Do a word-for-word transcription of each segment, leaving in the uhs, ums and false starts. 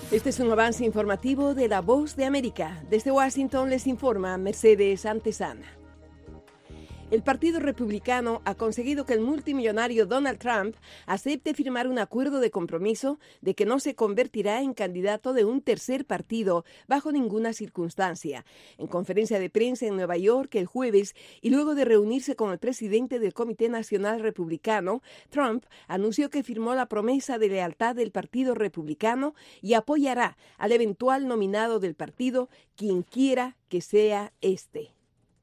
Este es un avance informativo de La Voz de América. Desde Washington les informa Mercedes Antesana. El Partido Republicano ha conseguido que el multimillonario Donald Trump acepte firmar un acuerdo de compromiso de que no se convertirá en candidato de un tercer partido bajo ninguna circunstancia. En conferencia de prensa en Nueva York el jueves y luego de reunirse con el presidente del Comité Nacional Republicano, Trump anunció que firmó la promesa de lealtad del Partido Republicano y apoyará al eventual nominado del partido, quien quiera que sea este.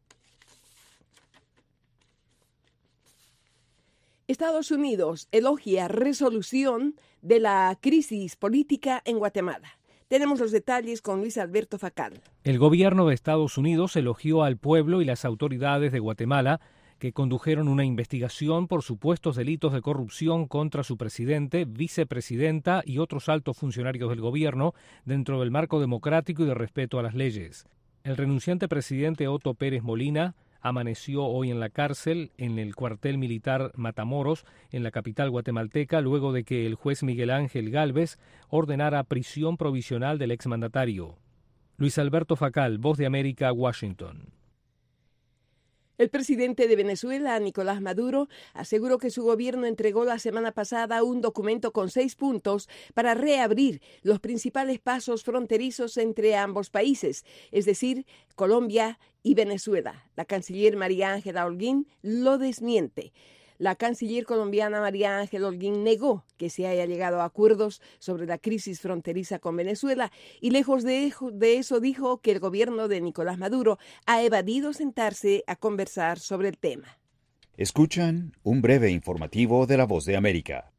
Estados Unidos elogia resolución de la crisis política en Guatemala. Tenemos los detalles con Luis Alberto Facal. El gobierno de Estados Unidos elogió al pueblo y las autoridades de Guatemala que condujeron una investigación por supuestos delitos de corrupción contra su presidente, vicepresidenta y otros altos funcionarios del gobierno dentro del marco democrático y de respeto a las leyes. El renunciante presidente Otto Pérez Molina amaneció hoy en la cárcel en el cuartel militar Matamoros, en la capital guatemalteca, luego de que el juez Miguel Ángel Gálvez ordenara prisión provisional del exmandatario. Luis Alberto Facal, Voz de América, Washington. El presidente de Venezuela, Nicolás Maduro, aseguró que su gobierno entregó la semana pasada un documento con seis puntos para reabrir los principales pasos fronterizos entre ambos países, es decir, Colombia y Venezuela. La canciller María Ángela Holguín lo desmiente. La canciller colombiana María Ángela Holguín negó que se haya llegado a acuerdos sobre la crisis fronteriza con Venezuela y lejos de, de eso dijo que el gobierno de Nicolás Maduro ha evadido sentarse a conversar sobre el tema. Escuchan un breve informativo de La Voz de América.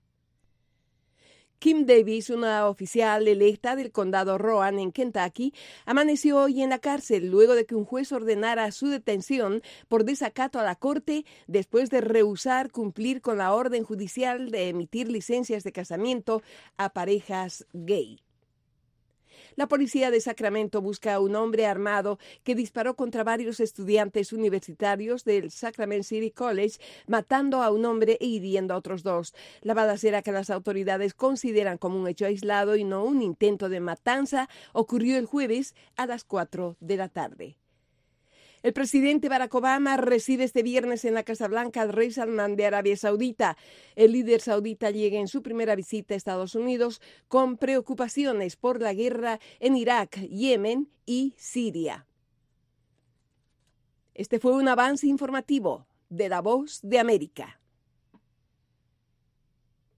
Kim Davis, una oficial electa del condado Rowan en Kentucky, amaneció hoy en la cárcel luego de que un juez ordenara su detención por desacato a la corte después de rehusar cumplir con la orden judicial de emitir licencias de casamiento a parejas gay. La policía de Sacramento busca a un hombre armado que disparó contra varios estudiantes universitarios del Sacramento City College, matando a un hombre e hiriendo a otros dos. La balacera, que las autoridades consideran como un hecho aislado y no un intento de matanza, ocurrió el jueves a las cuatro de la tarde. El presidente Barack Obama recibe este viernes en la Casa Blanca al rey Salmán de Arabia Saudita. El líder saudita llega en su primera visita a Estados Unidos con preocupaciones por la guerra en Irak, Yemen y Siria. Este fue un avance informativo de La Voz de América.